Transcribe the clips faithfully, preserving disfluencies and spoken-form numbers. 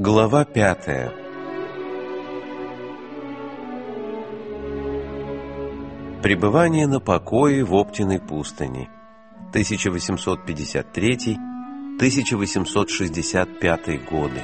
Глава пятая. Пребывание на покое в Оптиной пустыне. тысяча восемьсот пятьдесят третий — тысяча восемьсот шестьдесят пятый годы.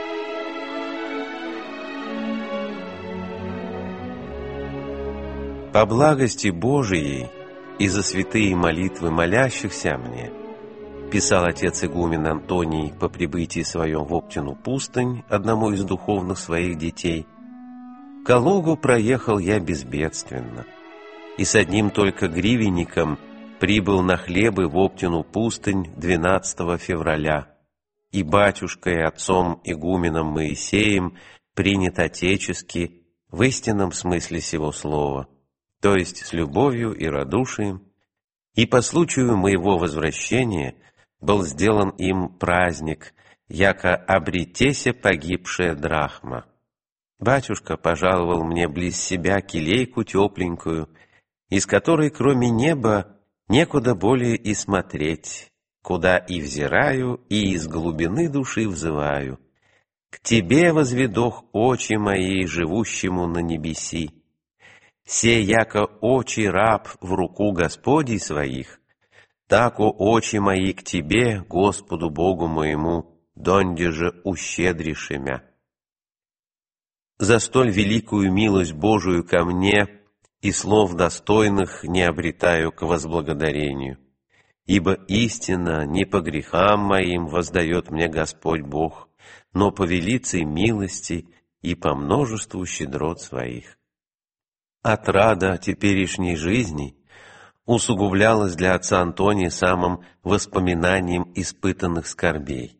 По благости Божией и за святые молитвы молящихся мне, писал отец игумен Антоний по прибытии своем в Оптину пустынь одному из духовных своих детей, Калугу проехал я безбедственно, и с одним только гривенником прибыл на хлебы в Оптину пустынь двенадцатого февраля, и батюшкой, отцом игуменом Моисеем принят отечески в истинном смысле сего слова, то есть с любовью и радушием, и по случаю моего возвращения был сделан им праздник, яко обретесе погибшая драхма. Батюшка пожаловал мне близ себя келейку тепленькую, из которой кроме неба некуда более и смотреть, куда и взираю, и из глубины души взываю: «К тебе возведох очи мои, живущему на небеси. Се яко очи раб в руку Господей своих, тако очи мои к тебе, Господу Богу моему, донде же ущедриши мя. За столь великую милость Божию ко мне и слов достойных не обретаю к возблагодарению, ибо истинно не по грехам моим воздает мне Господь Бог, но по велицей милости и по множеству щедрот своих». Отрада теперешней жизни усугублялась для отца Антония самым воспоминанием испытанных скорбей.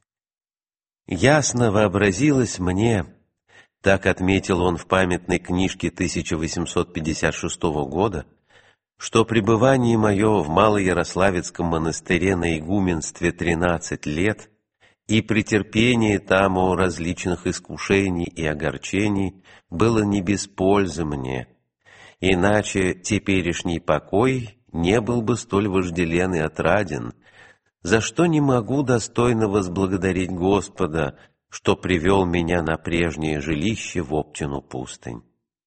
Ясно вообразилось мне, так отметил он в памятной книжке тысяча восемьсот пятьдесят шестого года, что пребывание мое в Малоярославецком монастыре на игуменстве тринадцать лет и претерпение таму различных искушений и огорчений было не без пользы мне, иначе теперешний покой не был бы столь вожделен и отраден, за что не могу достойно возблагодарить Господа, что привел меня на прежнее жилище в Оптину пустынь.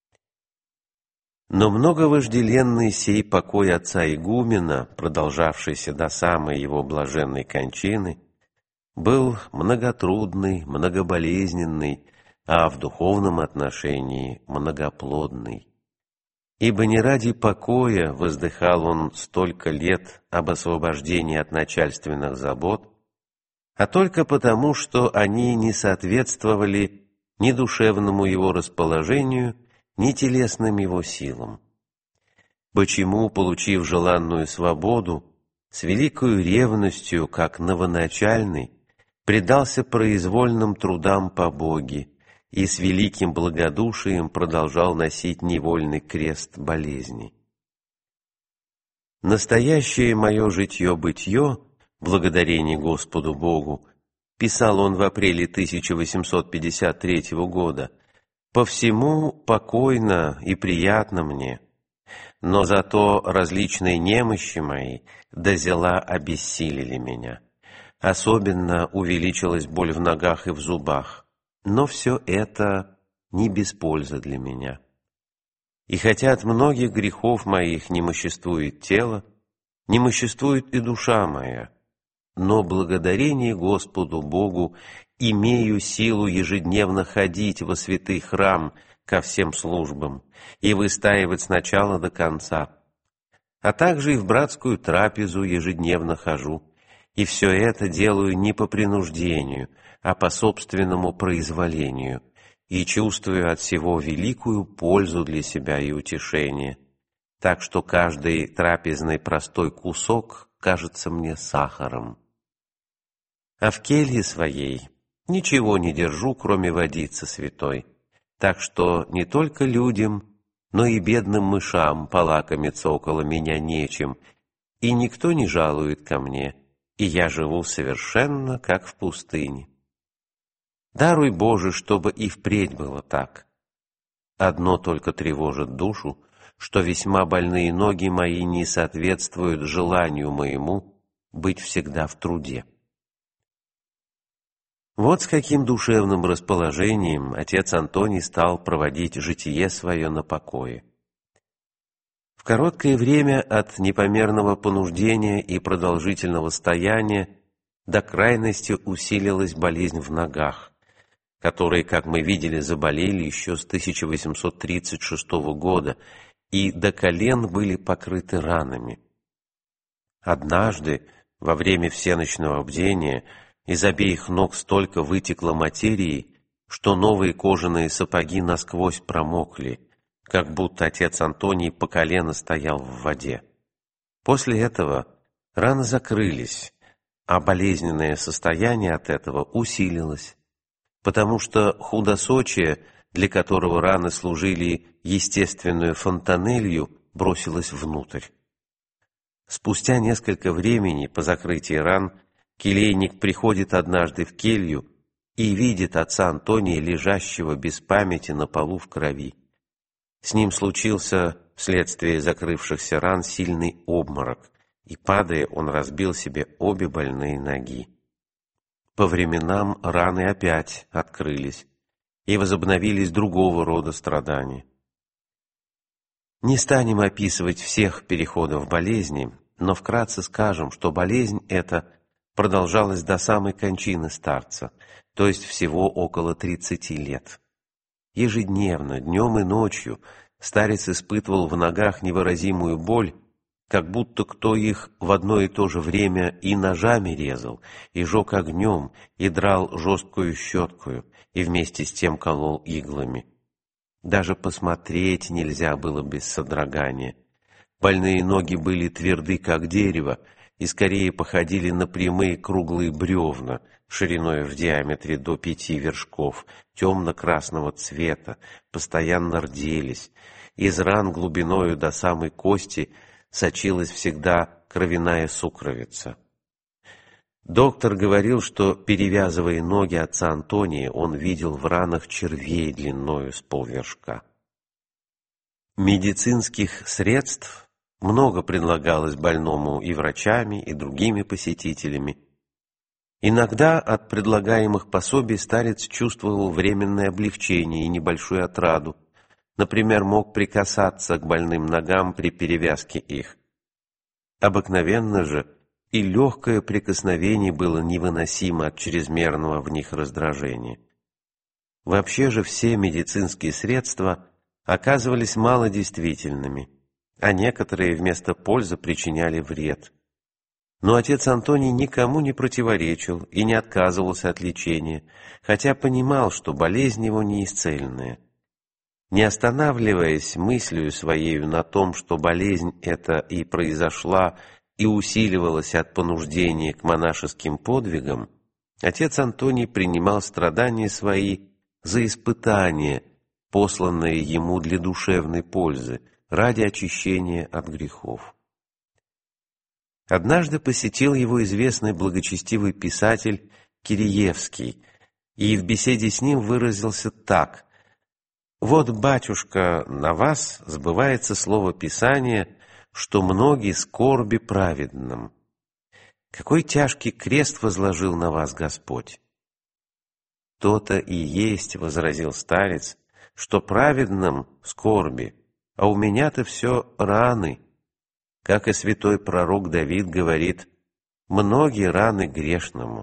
Но много вожделенный сей покой отца игумена, продолжавшийся до самой его блаженной кончины, был многотрудный, многоболезненный, а в духовном отношении многоплодный. Ибо не ради покоя воздыхал он столько лет об освобождении от начальственных забот, а только потому, что они не соответствовали ни душевному его расположению, ни телесным его силам. Почему, получив желанную свободу, с великою ревностью, как новоначальный, предался произвольным трудам по Боге и с великим благодушием продолжал носить невольный крест болезни. Настоящее мое житье-бытие, благодарение Господу Богу, писал он в апреле тысяча восемьсот пятьдесят третьего года, по всему покойно и приятно мне, но зато различные немощи мои дозела обессилили меня. Особенно увеличилась боль в ногах и в зубах, но все это не без пользы для меня. И хотя от многих грехов моих немоществует тело, немоществует и душа моя, но благодарение Господу Богу имею силу ежедневно ходить во святый храм ко всем службам и выстаивать с начала до конца, а также и в братскую трапезу ежедневно хожу, и все это делаю не по принуждению, а по собственному произволению, и чувствую от всего великую пользу для себя и утешение, так что каждый трапезный простой кусок кажется мне сахаром. А в келье своей ничего не держу, кроме водицы святой, так что не только людям, но и бедным мышам полакомиться около меня нечем, и никто не жалует ко мне, и я живу совершенно как в пустыне. Даруй, Боже, чтобы и впредь было так. Одно только тревожит душу, что весьма больные ноги мои не соответствуют желанию моему быть всегда в труде. Вот с каким душевным расположением отец Антоний стал проводить житие свое на покое. В короткое время от непомерного понуждения и продолжительного стояния до крайности усилилась болезнь в ногах, которые, как мы видели, заболели еще с тысяча восемьсот тридцать шестого года и до колен были покрыты ранами. Однажды, во время всеночного бдения, из обеих ног столько вытекло материи, что новые кожаные сапоги насквозь промокли, как будто отец Антоний по колено стоял в воде. После этого раны закрылись, а болезненное состояние от этого усилилось, потому что худосочие, для которого раны служили естественную фонтанелью, бросилось внутрь. Спустя несколько времени по закрытии ран келейник приходит однажды в келью и видит отца Антония, лежащего без памяти на полу в крови. С ним случился вследствие закрывшихся ран сильный обморок, и, падая, он разбил себе обе больные ноги. По временам раны опять открылись, и возобновились другого рода страдания. Не станем описывать всех переходов болезни, но вкратце скажем, что болезнь эта продолжалась до самой кончины старца, то есть всего около тридцати лет. Ежедневно, днем и ночью, старец испытывал в ногах невыразимую боль, как будто кто их в одно и то же время и ножами резал, и жег огнем, и драл жесткую щеткою, и вместе с тем колол иглами. Даже посмотреть нельзя было без содрогания. Больные ноги были тверды, как дерево, и скорее походили на прямые круглые бревна, шириной в диаметре до пяти вершков, темно-красного цвета, постоянно рделись. Из ран глубиною до самой кости сочилась всегда кровяная сукровица. Доктор говорил, что, перевязывая ноги отца Антония, он видел в ранах червей длиною с полвершка. Медицинских средств много предлагалось больному и врачами, и другими посетителями. Иногда от предлагаемых пособий старец чувствовал временное облегчение и небольшую отраду. Например, мог прикасаться к больным ногам при перевязке их. Обыкновенно же и легкое прикосновение было невыносимо от чрезмерного в них раздражения. Вообще же все медицинские средства оказывались малодействительными, а некоторые вместо пользы причиняли вред. Но отец Антоний никому не противоречил и не отказывался от лечения, хотя понимал, что болезнь его неисцельная. Не останавливаясь мыслью своею на том, что болезнь эта и произошла, и усиливалась от понуждения к монашеским подвигам, отец Антоний принимал страдания свои за испытание, посланное ему для душевной пользы, ради очищения от грехов. Однажды посетил его известный благочестивый писатель Киреевский, и в беседе с ним выразился так: «Вот, батюшка, на вас сбывается слово Писания, что многие скорби праведным. Какой тяжкий крест возложил на вас Господь!» «То-то и есть, — возразил старец, — что праведным скорби, а у меня-то все раны. Как и святой пророк Давид говорит: многие раны грешному».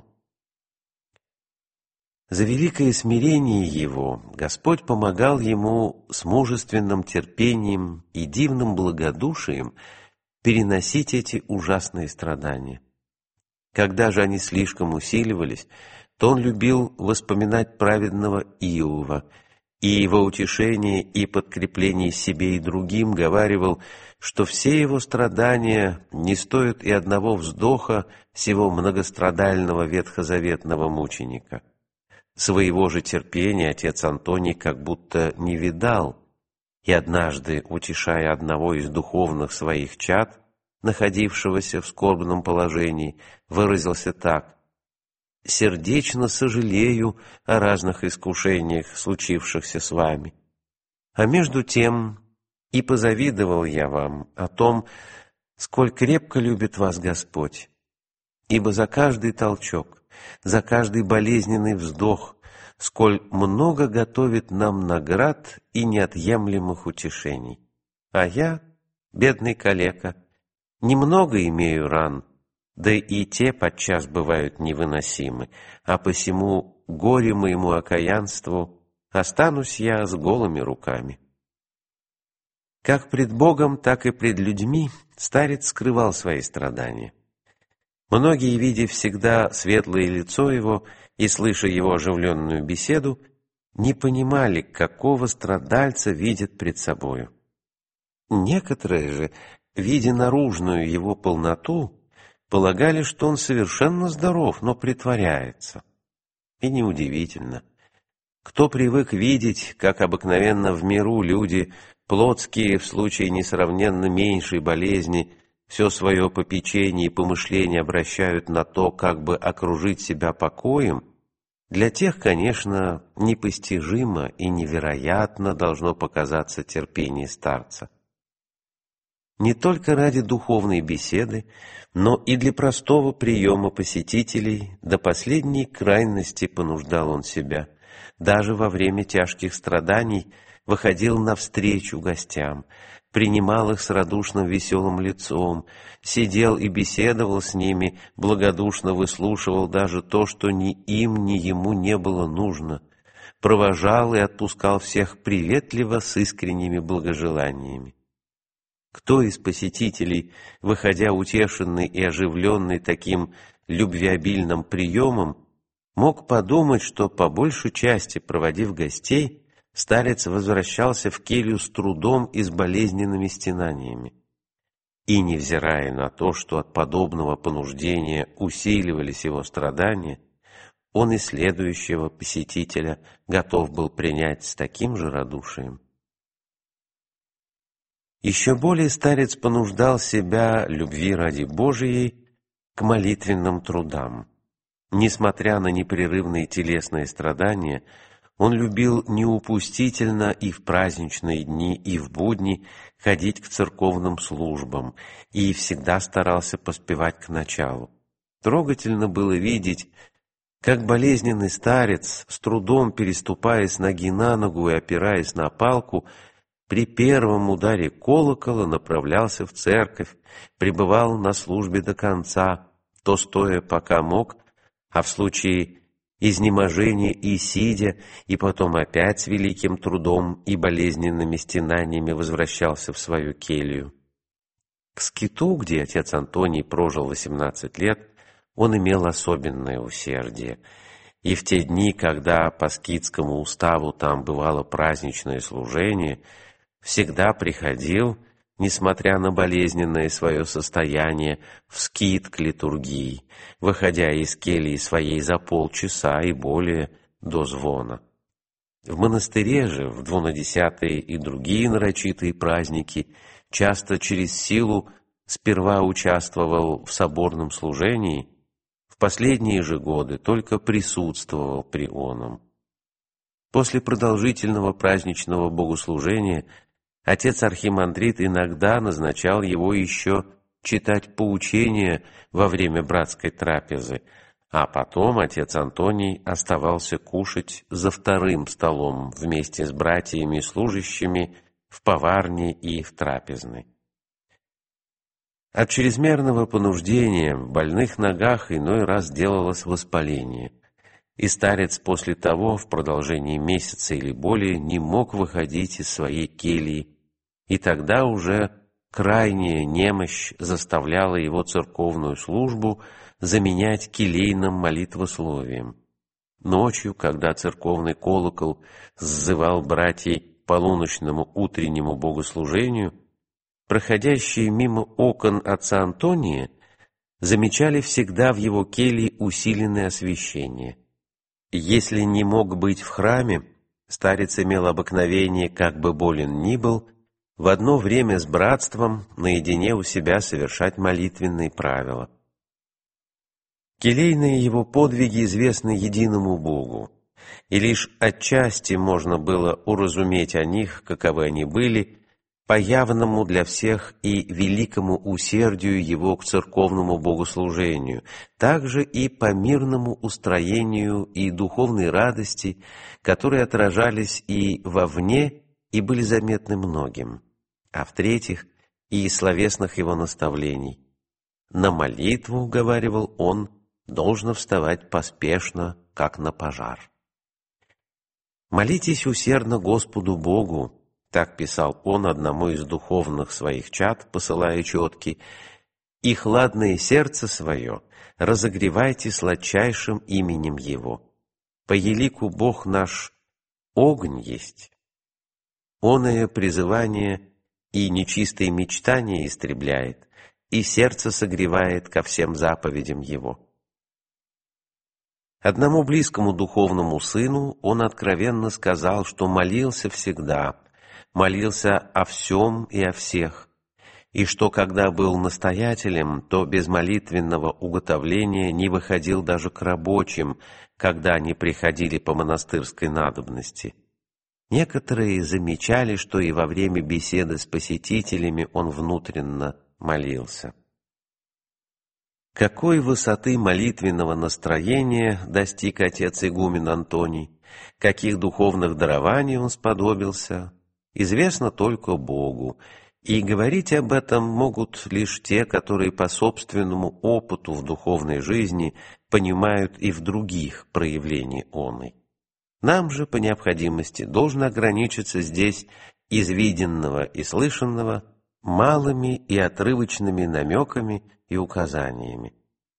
За великое смирение его Господь помогал ему с мужественным терпением и дивным благодушием переносить эти ужасные страдания. Когда же они слишком усиливались, то он любил воспоминать праведного Иова, и во утешение и подкрепление себе и другим говаривал, что все его страдания не стоят и одного вздоха сего многострадального ветхозаветного мученика. Своего же терпения отец Антоний как будто не видал, и однажды, утешая одного из духовных своих чад, находившегося в скорбном положении, выразился так: «Сердечно сожалею о разных искушениях, случившихся с вами. А между тем и позавидовал я вам о том, сколь крепко любит вас Господь, ибо за каждый толчок, за каждый болезненный вздох, сколь много готовит нам наград и неотъемлемых утешений. А я, бедный калека, немного имею ран, да и те подчас бывают невыносимы, а посему горе моему окаянству останусь я с голыми руками». Как пред Богом, так и пред людьми старец скрывал свои страдания. Многие, видя всегда светлое лицо его и слыша его оживленную беседу, не понимали, какого страдальца видят пред собою. Некоторые же, видя наружную его полноту, полагали, что он совершенно здоров, но притворяется. И неудивительно. Кто привык видеть, как обыкновенно в миру люди, плотские в случае несравненно меньшей болезни, все свое попечение и помышление обращают на то, как бы окружить себя покоем, для тех, конечно, непостижимо и невероятно должно показаться терпение старца. Не только ради духовной беседы, но и для простого приема посетителей до последней крайности понуждал он себя. Даже во время тяжких страданий выходил навстречу гостям, принимал их с радушным веселым лицом, сидел и беседовал с ними, благодушно выслушивал даже то, что ни им, ни ему не было нужно, провожал и отпускал всех приветливо с искренними благожеланиями. Кто из посетителей, выходя утешенный и оживленный таким любвеобильным приемом, мог подумать, что по большей части, проводив гостей, старец возвращался в келью с трудом и с болезненными стенаниями. И, невзирая на то, что от подобного понуждения усиливались его страдания, он и следующего посетителя готов был принять с таким же радушием. Еще более старец понуждал себя, любви ради Божией, к молитвенным трудам. Несмотря на непрерывные телесные страдания, он любил неупустительно и в праздничные дни, и в будни ходить к церковным службам, и всегда старался поспевать к началу. Трогательно было видеть, как болезненный старец, с трудом переступая с ноги на ногу и опираясь на палку, при первом ударе колокола направлялся в церковь, пребывал на службе до конца, то стоя пока мог, а в случае изнеможения и сидя, и потом опять с великим трудом и болезненными стенаниями возвращался в свою келью. К скиту, где отец Антоний прожил восемнадцать лет, он имел особенное усердие, и в те дни, когда по скитскому уставу там бывало праздничное служение, всегда приходил, несмотря на болезненное свое состояние, в скит к литургии, выходя из кельи своей за полчаса и более до звона. В монастыре же в двунадесятые и другие нарочитые праздники часто через силу сперва участвовал в соборном служении, в последние же годы только присутствовал при оном. После продолжительного праздничного богослужения отец архимандрит иногда назначал его еще читать поучения во время братской трапезы, а потом отец Антоний оставался кушать за вторым столом вместе с братьями и служащими в поварне и в трапезной. От чрезмерного понуждения в больных ногах иной раз делалось воспаление, и старец после того в продолжении месяца или более не мог выходить из своей кельи, и тогда уже крайняя немощь заставляла его церковную службу заменять келейным молитвословием. Ночью, когда церковный колокол сзывал братьей к полуночному утреннему богослужению, проходящие мимо окон отца Антония замечали всегда в его келье усиленное освещение. Если не мог быть в храме, старец имел обыкновение, как бы болен ни был, в одно время с братством наедине у себя совершать молитвенные правила. Келейные его подвиги известны единому Богу, и лишь отчасти можно было уразуметь о них, каковы они были, по явному для всех и великому усердию его к церковному богослужению, также и по мирному устроению и духовной радости, которые отражались и вовне, и были заметны многим, а в-третьих, и из словесных его наставлений. На молитву, говаривал он, должно вставать поспешно, как на пожар. «Молитесь усердно Господу Богу», так писал он одному из духовных своих чад, посылая четки, «и хладное сердце свое разогревайте сладчайшим именем Его. По елику Бог наш огонь есть. Оное призывание и нечистые мечтания истребляет, и сердце согревает ко всем заповедям Его». Одному близкому духовному сыну он откровенно сказал, что молился всегда, молился о всем и о всех, и что, когда был настоятелем, то без молитвенного уготовления не выходил даже к рабочим, когда они приходили по монастырской надобности. Некоторые замечали, что и во время беседы с посетителями он внутренно молился. Какой высоты молитвенного настроения достиг отец игумен Антоний, каких духовных дарований он сподобился, известно только Богу, и говорить об этом могут лишь те, которые по собственному опыту в духовной жизни понимают и в других проявлений оной. Нам же, по необходимости, должно ограничиться здесь из виденного и слышанного малыми и отрывочными намеками и указаниями.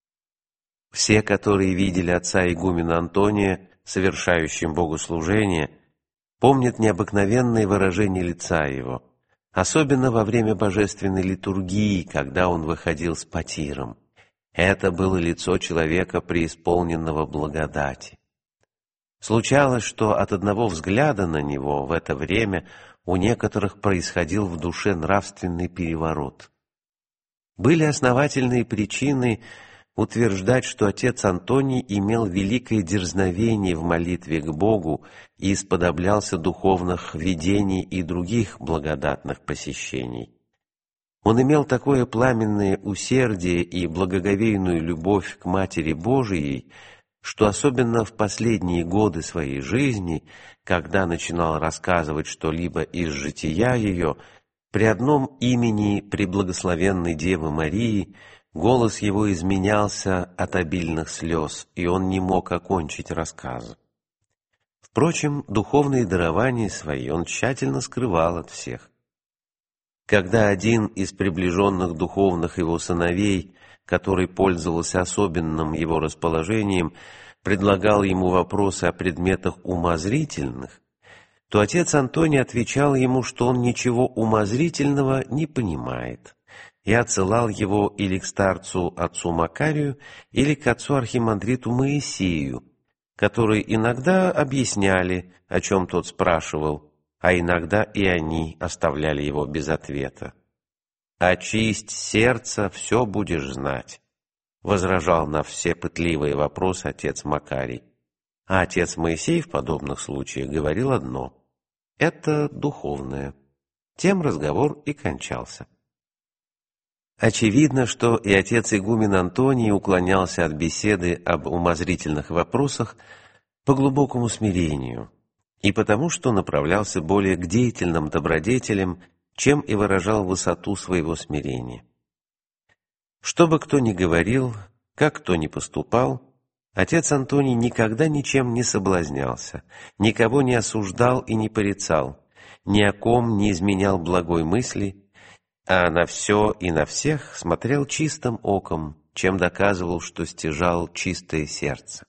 Все, которые видели отца игумена Антония, совершающим богослужение, помнят необыкновенные выражения лица его, особенно во время божественной литургии, когда он выходил с потиром. Это было лицо человека, преисполненного благодати. Случалось, что от одного взгляда на него в это время у некоторых происходил в душе нравственный переворот. Были основательные причины утверждать, что отец Антоний имел великое дерзновение в молитве к Богу и исподоблялся духовных видений и других благодатных посещений. Он имел такое пламенное усердие и благоговейную любовь к Матери Божией, что особенно в последние годы своей жизни, когда начинал рассказывать что-либо из жития ее, при одном имени Преблагословенной Девы Марии голос его изменялся от обильных слез, и он не мог окончить рассказа. Впрочем, духовные дарования свои он тщательно скрывал от всех. Когда один из приближенных духовных его сыновей, который пользовался особенным его расположением, предлагал ему вопросы о предметах умозрительных, то отец Антоний отвечал ему, что он ничего умозрительного не понимает, и отсылал его или к старцу отцу Макарию, или к отцу архимандриту Моисею, которые иногда объясняли, о чем тот спрашивал, а иногда и они оставляли его без ответа. «Очисть сердце, все будешь знать», — возражал на все пытливые вопросы отец Макарий. А отец Моисей в подобных случаях говорил одно — это духовное. Тем разговор и кончался. Очевидно, что и отец игумен Антоний уклонялся от беседы об умозрительных вопросах по глубокому смирению, и потому что направлялся более к деятельным добродетелям, чем и выражал высоту своего смирения. Что бы кто ни говорил, как кто ни поступал, отец Антоний никогда ничем не соблазнялся, никого не осуждал и не порицал, ни о ком не изменял благой мысли, а на все и на всех смотрел чистым оком, чем доказывал, что стяжал чистое сердце.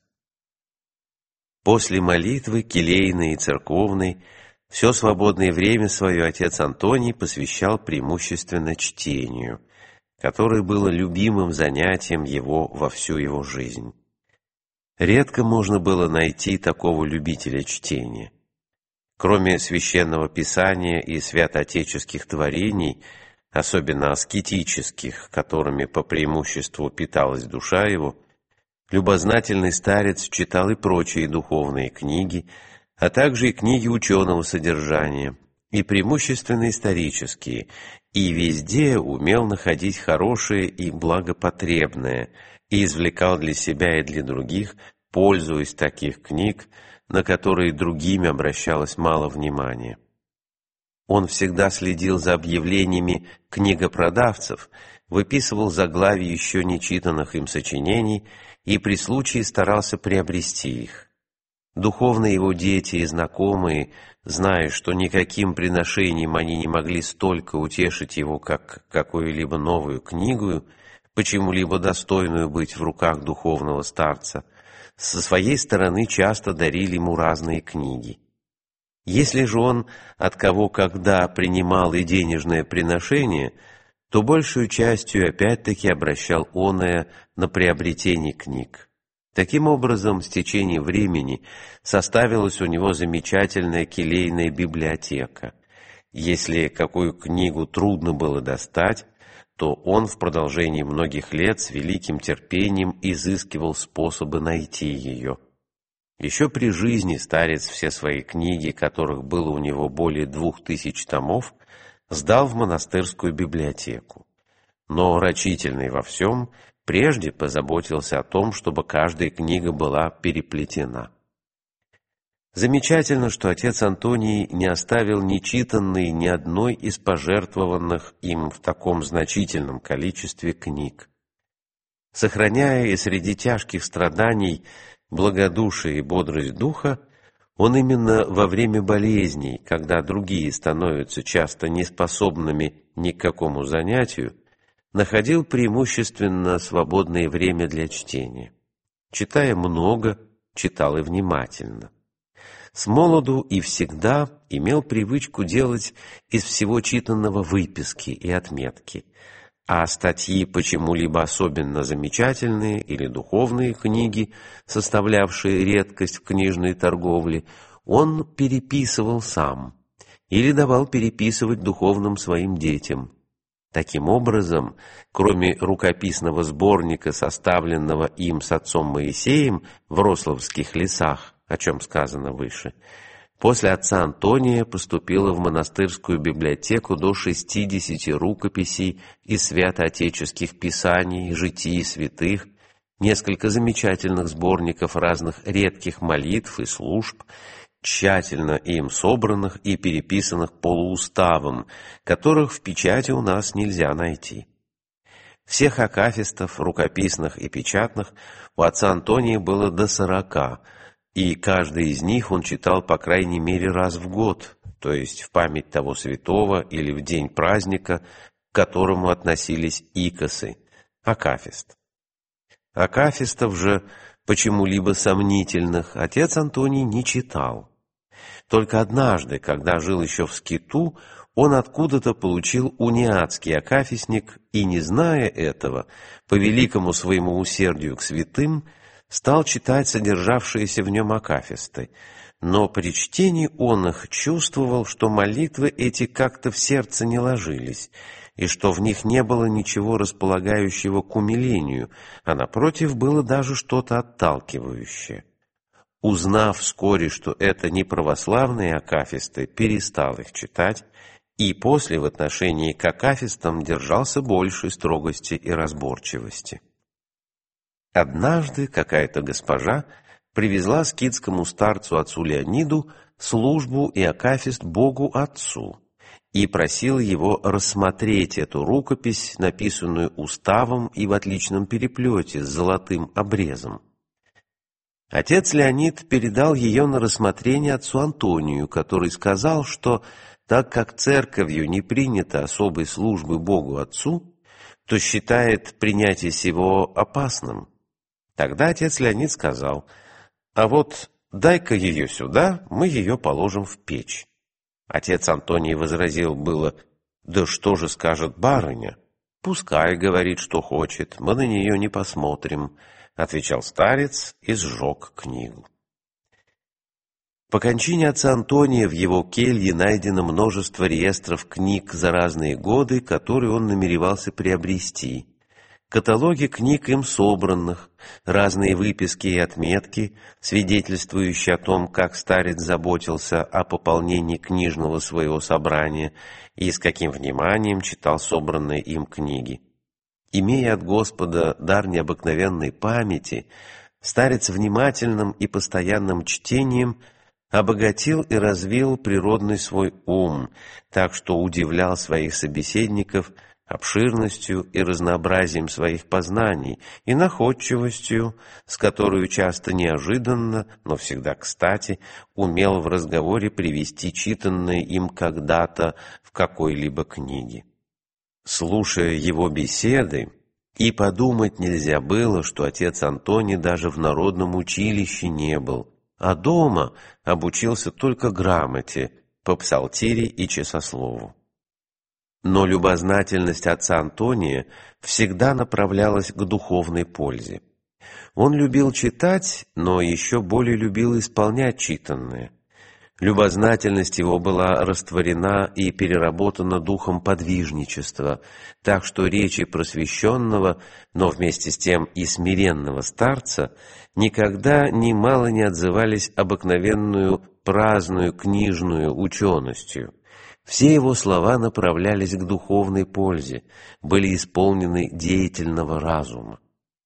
После молитвы, келейной и церковной, все свободное время свое отец Антоний посвящал преимущественно чтению, которое было любимым занятием его во всю его жизнь. Редко можно было найти такого любителя чтения. Кроме священного писания и святоотеческих творений, особенно аскетических, которыми по преимуществу питалась душа его, любознательный старец читал и прочие духовные книги, а также и книги ученого содержания, и преимущественно исторические, и везде умел находить хорошее и благопотребное, и извлекал для себя и для других пользу из таких книг, на которые другими обращалось мало внимания. Он всегда следил за объявлениями книгопродавцев, выписывал заглавия еще не читанных им сочинений и при случае старался приобрести их. Духовные его дети и знакомые, зная, что никаким приношением они не могли столько утешить его, как какую-либо новую книгу, почему-либо достойную быть в руках духовного старца, со своей стороны часто дарили ему разные книги. Если же он от кого когда принимал и денежное приношение, то большую частью опять-таки обращал оное на приобретение книг. Таким образом, с течением времени составилась у него замечательная келейная библиотека. Если какую книгу трудно было достать, то он в продолжении многих лет с великим терпением изыскивал способы найти ее. Еще при жизни старец все свои книги, которых было у него более двух тысяч томов, сдал в монастырскую библиотеку. Но рачительный во всем, прежде позаботился о том, чтобы каждая книга была переплетена. Замечательно, что отец Антоний не оставил нечитанной ни одной из пожертвованных им в таком значительном количестве книг. Сохраняя и среди тяжких страданий благодушие и бодрость духа, он именно во время болезней, когда другие становятся часто неспособными ни к какому занятию, находил преимущественно свободное время для чтения. Читая много, читал и внимательно. Смолоду и всегда имел привычку делать из всего читанного выписки и отметки, а статьи почему-либо особенно замечательные или духовные книги, составлявшие редкость в книжной торговле, он переписывал сам или давал переписывать духовным своим детям. Таким образом, кроме рукописного сборника, составленного им с отцом Моисеем в Рославских лесах, о чем сказано выше, после отца Антония поступило в монастырскую библиотеку до шестидесяти рукописей из святоотеческих писаний, житий святых, несколько замечательных сборников разных редких молитв и служб, тщательно им собранных и переписанных полууставом, которых в печати у нас нельзя найти. Всех акафистов, рукописных и печатных, у отца Антония было до сорока, и каждый из них он читал по крайней мере раз в год, то есть в память того святого или в день праздника, к которому относились икосы, акафист. Акафистов же, почему-либо сомнительных, отец Антоний не читал. Только однажды, когда жил еще в скиту, он откуда-то получил униатский акафистник и, не зная этого, по великому своему усердию к святым, стал читать содержавшиеся в нем акафисты, но при чтении он их чувствовал, что молитвы эти как-то в сердце не ложились, и что в них не было ничего располагающего к умилению, а напротив было даже что-то отталкивающее. Узнав вскоре, что это не православные акафисты, перестал их читать, и после в отношении к акафистам держался большей строгости и разборчивости. Однажды какая-то госпожа привезла скитскому старцу отцу Леониду службу и акафист Богу Отцу и просила его рассмотреть эту рукопись, написанную уставом и в отличном переплете с золотым обрезом. Отец Леонид передал ее на рассмотрение отцу Антонию, который сказал, что так как церковью не принято особой службы Богу Отцу, то считает принятие сего опасным. Тогда отец Леонид сказал: «А вот дай-ка ее сюда, мы ее положим в печь». Отец Антоний возразил было: «Да что же скажет барыня?» «Пускай говорит, что хочет, мы на нее не посмотрим», — отвечал старец и сжег книгу. По кончине отца Антония в его келье найдено множество реестров книг за разные годы, которые он намеревался приобрести. каталоги книг им собранных, разные выписки и отметки, свидетельствующие о том, как старец заботился о пополнении книжного своего собрания и с каким вниманием читал собранные им книги. Имея от Господа дар необыкновенной памяти, старец внимательным и постоянным чтением обогатил и развил природный свой ум, так что удивлял своих собеседников обширностью и разнообразием своих познаний и находчивостью, с которой часто неожиданно, но всегда кстати, умел в разговоре привести читанное им когда-то в какой-либо книге. Слушая его беседы, и подумать нельзя было, что отец Антоний даже в народном училище не был, а дома обучился только грамоте, по псалтире и часослову. Но любознательность отца Антония всегда направлялась к духовной пользе. Он любил читать, но еще более любил исполнять читанное. Любознательность его была растворена и переработана духом подвижничества, так что речи просвещенного, но вместе с тем и смиренного старца никогда немало не отзывались обыкновенную праздную книжную ученостью. Все его слова направлялись к духовной пользе, были исполнены деятельного разума.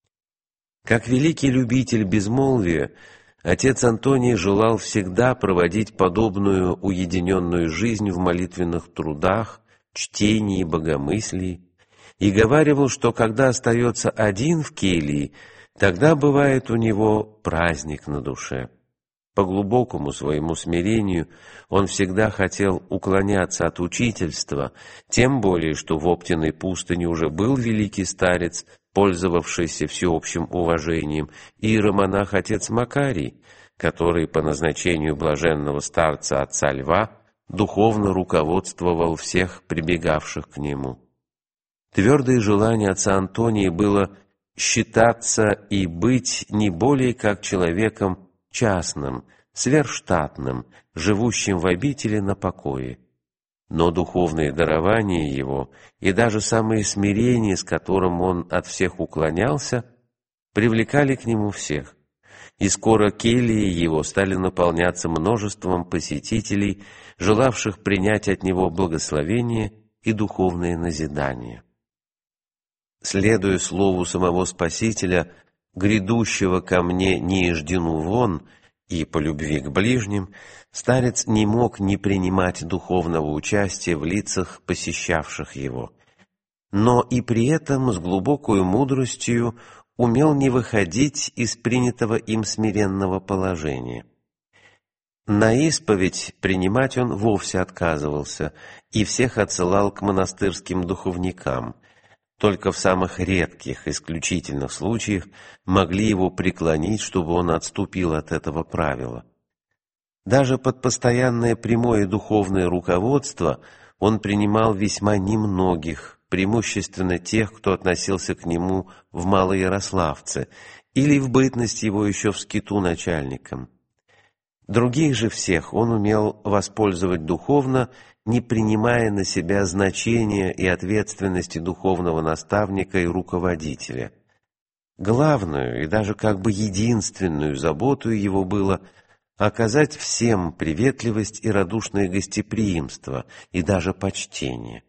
Как великий любитель безмолвия, отец Антоний желал всегда проводить подобную уединенную жизнь в молитвенных трудах, чтении и богомыслии, и говаривал, что когда остается один в келье, тогда бывает у него праздник на душе. По глубокому своему смирению он всегда хотел уклоняться от учительства, тем более, что в Оптиной пустыне уже был великий старец, пользовавшийся всеобщим уважением, и иеромонах отец Макарий, который по назначению блаженного старца отца Льва духовно руководствовал всех прибегавших к нему. Твердое желание отца Антония было считаться и быть не более как человеком частным, сверхштатным, живущим в обители на покое. Но духовные дарования его и даже самое смирение, с которым он от всех уклонялся, привлекали к нему всех. И скоро кельи его стали наполняться множеством посетителей, желавших принять от него благословение и духовное назидание. Следуя слову самого Спасителя, грядущего ко мне не иждену вон, и по любви к ближним, старец не мог не принимать духовного участия в лицах, посещавших его, но и при этом с глубокой мудростью умел не выходить из принятого им смиренного положения. На исповедь принимать он вовсе отказывался и всех отсылал к монастырским духовникам. Только в самых редких, исключительных случаях могли его преклонить, чтобы он отступил от этого правила. Даже под постоянное прямое духовное руководство он принимал весьма немногих, преимущественно тех, кто относился к нему в Малоярославце или в бытность его еще в скиту начальником. Других же всех он умел воспользовать духовно, не принимая на себя значения и ответственности духовного наставника и руководителя. Главную и даже как бы единственную заботу его было оказать всем приветливость и радушное гостеприимство, и даже почтение.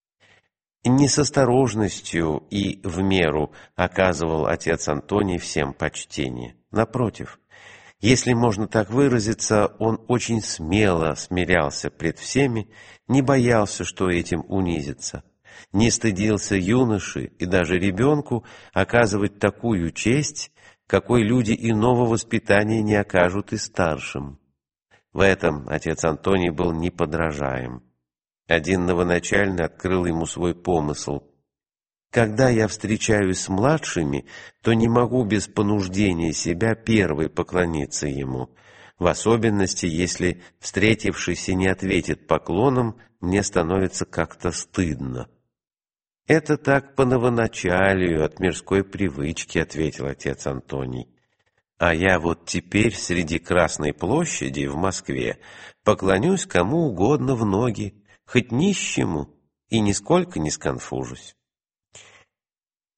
Не с осторожностью и в меру оказывал отец Антоний всем почтение. Напротив, если можно так выразиться, он очень смело смирялся пред всеми, не боялся, что этим унизится, не стыдился юноше и даже ребенку оказывать такую честь, какой люди иного воспитания не окажут и старшим. В этом отец Антоний был неподражаем. Один новоначальный открыл ему свой помысл. Когда я встречаюсь с младшими, то не могу без понуждения себя первой поклониться ему. В особенности, если встретившийся не ответит поклоном, мне становится как-то стыдно. «Это так по новоначалию, от мирской привычки», — ответил отец Антоний. «А я вот теперь среди Красной площади в Москве поклонюсь кому угодно в ноги, хоть нищему, и нисколько не сконфужусь».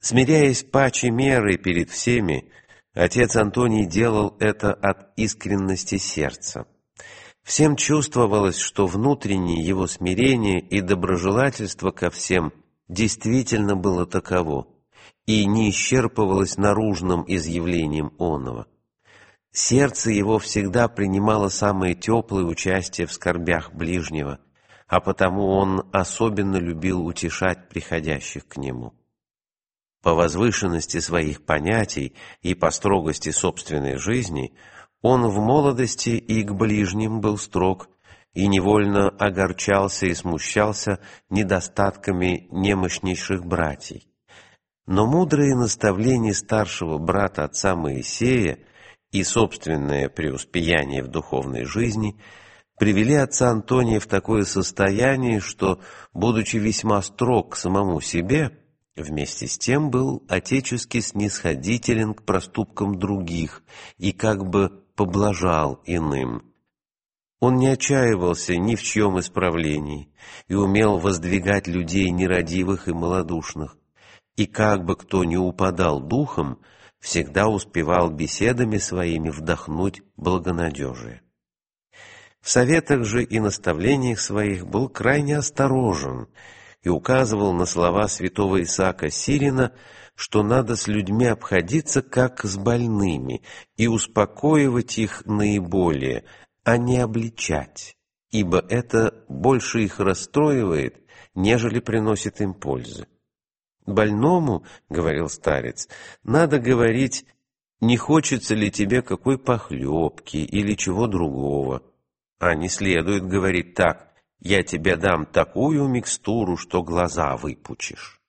Смиряясь паче меры перед всеми, отец Антоний делал это от искренности сердца. Всем чувствовалось, что внутреннее его смирение и доброжелательство ко всем действительно было таково и не исчерпывалось наружным изъявлением оного. Сердце его всегда принимало самое теплое участие в скорбях ближнего, а потому он особенно любил утешать приходящих к нему. По возвышенности своих понятий и по строгости собственной жизни он в молодости и к ближним был строг, и невольно огорчался и смущался недостатками немощнейших братьев. Но мудрые наставления старшего брата отца Моисея и собственное преуспеяние в духовной жизни привели отца Антония в такое состояние, что, будучи весьма строг к самому себе, вместе с тем был отечески снисходителен к проступкам других и как бы поблажал иным. Он не отчаивался ни в чьем исправлении и умел воздвигать людей нерадивых и малодушных, и как бы кто ни упадал духом, всегда успевал беседами своими вдохнуть благонадежие. В советах же и наставлениях своих был крайне осторожен и указывал на слова святого Исаака Сирина, что надо с людьми обходиться как с больными и успокоивать их наиболее, а не обличать, ибо это больше их расстроивает, нежели приносит им пользы. «Больному, — говорил старец, — надо говорить, не хочется ли тебе какой похлебки или чего другого, а не следует говорить так: я тебе дам такую микстуру, что глаза выпучишь».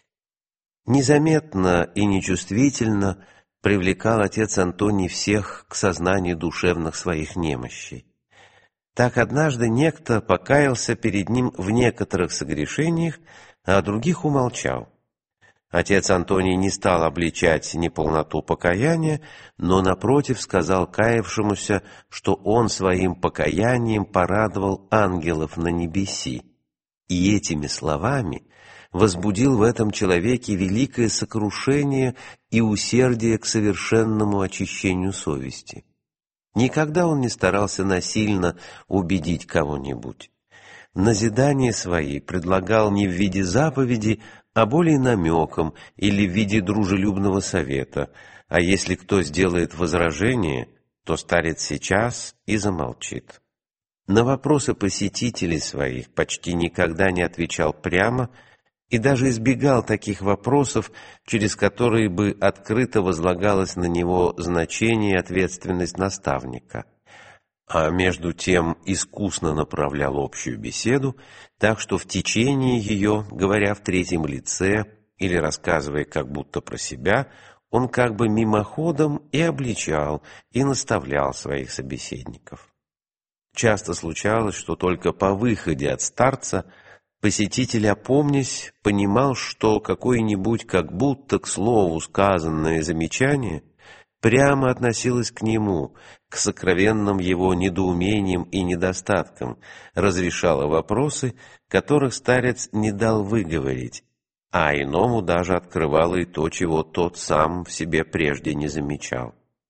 Незаметно и нечувствительно привлекал отец Антоний всех к сознанию душевных своих немощей. Так однажды некто покаялся перед ним в некоторых согрешениях, а о других умолчал. Отец Антоний не стал обличать неполноту покаяния, но, напротив, сказал каявшемуся, что он своим покаянием порадовал ангелов на небеси, и этими словами возбудил в этом человеке великое сокрушение и усердие к совершенному очищению совести. Никогда он не старался насильно убедить кого-нибудь. Назидания свои предлагал не в виде заповеди, а более намеком или в виде дружелюбного совета, а если кто сделает возражение, то старец сейчас и замолчит. На вопросы посетителей своих почти никогда не отвечал прямо и даже избегал таких вопросов, через которые бы открыто возлагалось на него значение и ответственность наставника. А между тем искусно направлял общую беседу, так что в течение ее, говоря в третьем лице или рассказывая как будто про себя, он как бы мимоходом и обличал, и наставлял своих собеседников. Часто случалось, что только по выходе от старца посетитель, опомнясь, понимал, что какое-нибудь как будто к слову сказанное замечание прямо относилось к нему, к сокровенным его недоумениям и недостаткам, разрешало вопросы, которых старец не дал выговорить, а иному даже открывало и то, чего тот сам в себе прежде не замечал.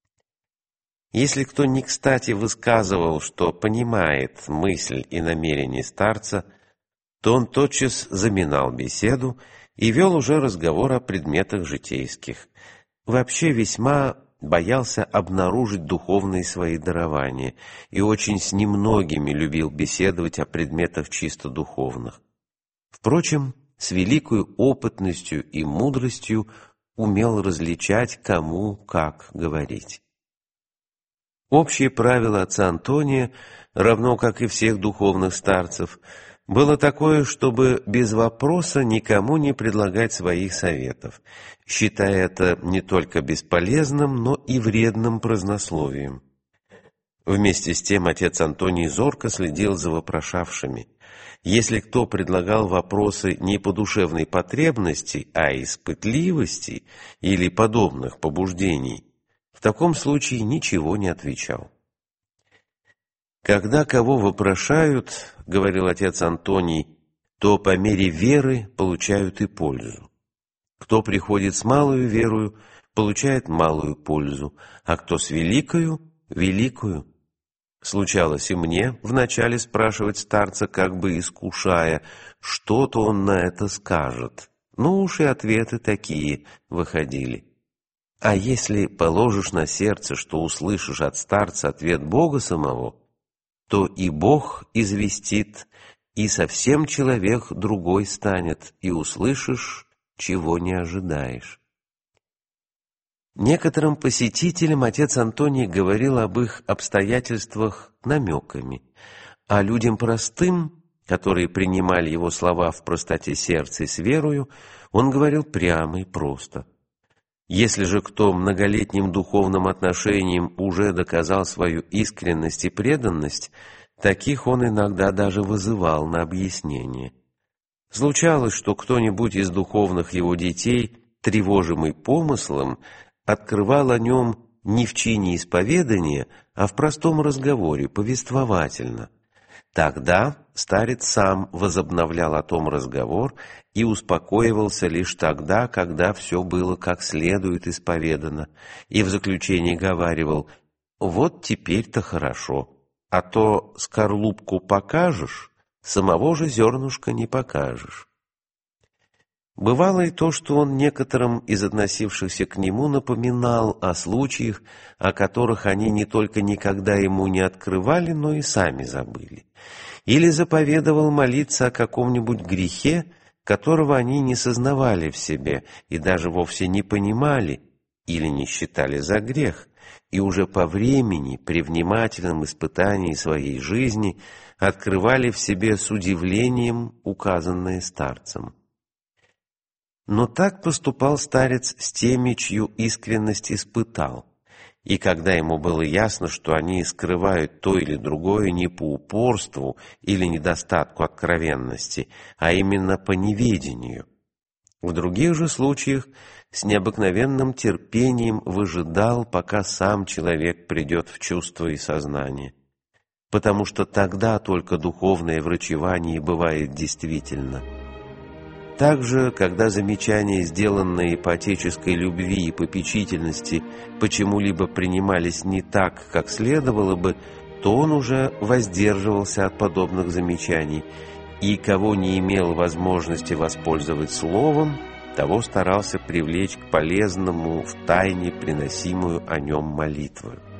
Если кто не кстати высказывал, что понимает мысль и намерение старца, то он тотчас заминал беседу и вел уже разговор о предметах житейских. Вообще весьма боялся обнаружить духовные свои дарования и очень с немногими любил беседовать о предметах чисто духовных. Впрочем, с великой опытностью и мудростью умел различать, кому как говорить. Общее правило отца Антония, равно как и всех духовных старцев, было такое, чтобы без вопроса никому не предлагать своих советов, считая это не только бесполезным, но и вредным празднословием. Вместе с тем отец Антоний зорко следил за вопрошавшими. Если кто предлагал вопросы не по душевной потребности, а из пытливости или подобных побуждений, в таком случае ничего не отвечал. «Когда кого вопрошают, — говорил отец Антоний, — то по мере веры получают и пользу. Кто приходит с малою верою, получает малую пользу, а кто с великою — великую. Случалось и мне вначале спрашивать старца, как бы искушая, что-то он на это скажет. Ну уж и ответы такие выходили. А если положишь на сердце, что услышишь от старца ответ Бога самого, то и Бог известит, и совсем человек другой станет, и услышишь, чего не ожидаешь. Некоторым посетителям отец Антоний говорил об их обстоятельствах намеками, а людям простым, которые принимали его слова в простоте сердца и с верою, он говорил прямо и просто. Если же кто многолетним духовным отношением уже доказал свою искренность и преданность, таких он иногда даже вызывал на объяснение. Случалось, что кто-нибудь из духовных его детей, тревожимый помыслом, открывал о нем не в чине исповедания, а в простом разговоре, повествовательно. Тогда старец сам возобновлял о том разговор и успокоивался лишь тогда, когда все было как следует исповедано, и в заключении говаривал: «Вот теперь-то хорошо, а то скорлупку покажешь, самого же зернышка не покажешь». Бывало и то, что он некоторым из относившихся к нему напоминал о случаях, о которых они не только никогда ему не открывали, но и сами забыли. Или заповедовал молиться о каком-нибудь грехе, которого они не сознавали в себе и даже вовсе не понимали или не считали за грех, и уже по времени, при внимательном испытании своей жизни, открывали в себе с удивлением указанное старцем. Но так поступал старец с теми, чью искренность испытал, и когда ему было ясно, что они скрывают то или другое не по упорству или недостатку откровенности, а именно по неведению. В других же случаях с необыкновенным терпением выжидал, пока сам человек придет в чувство и сознание, потому что тогда только духовное врачевание бывает действительно. Также, когда замечания, сделанные по отеческой любви и попечительности, почему-либо принимались не так, как следовало бы, то он уже воздерживался от подобных замечаний, и кого не имел возможности воспользовать словом, того старался привлечь к полезному в тайне приносимую о нем молитву.